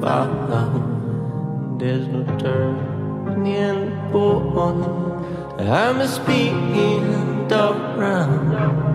found. There's no turning point. I'm a speeding around.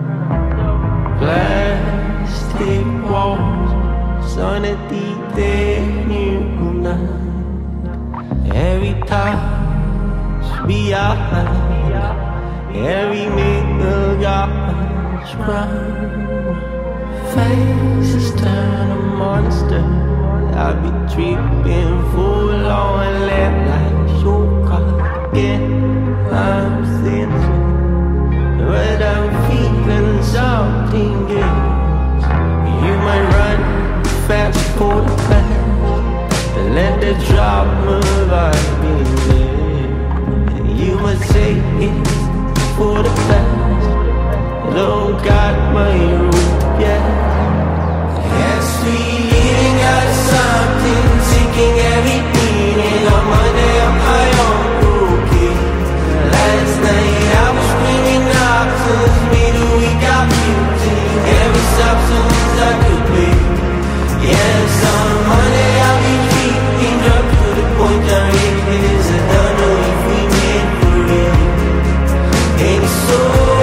Plastic walls on a detaining night. Every touch behind, every mingle God's crown. Faces turn a monster. I'll be tripping full on let like your car again. I'm thinking, but I'm feeling something else. You might run fast for the past and let the drama vibe in there. You must say it's for the best. Don't got my room yet. Yes, we even got something sinking every meaning. On Monday I'm high on cocaine. Last night I was screaming options. Middle we got music. Every substance I could play. Yes, on Monday I'll be treating drug to the point that it is. I don't know if we made for real. And so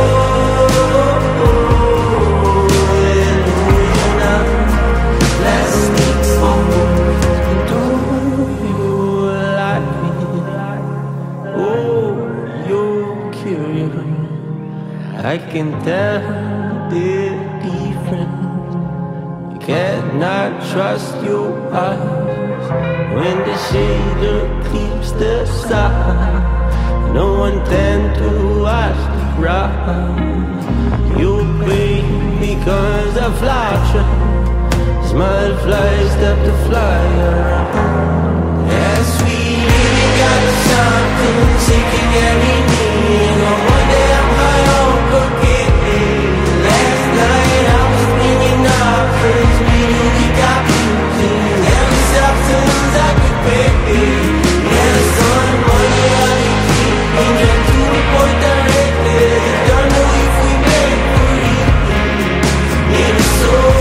I can tell the difference. You cannot trust your eyes when the shader keeps the side. No one tend to ask the ground. You pay because I flash. Smile flies up the flyer. Yes, we really got something seeking every need. On Monday I'm high on cocaine. Last night I was bringing up friends. We knew we got music. Every substance I could pay. Yes, on Monday I'll be keeping drunk to the point that reckless. Don't know if we made for it. In the soul.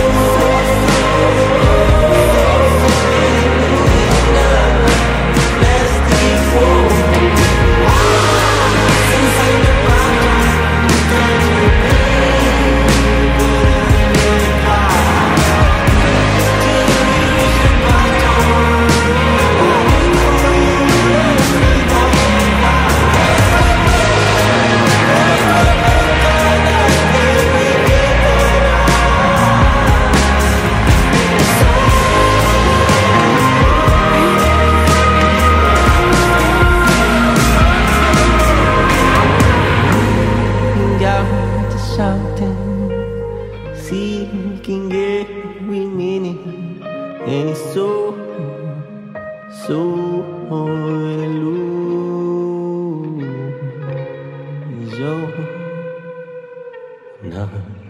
Something seeking every minute, and it's so illusion.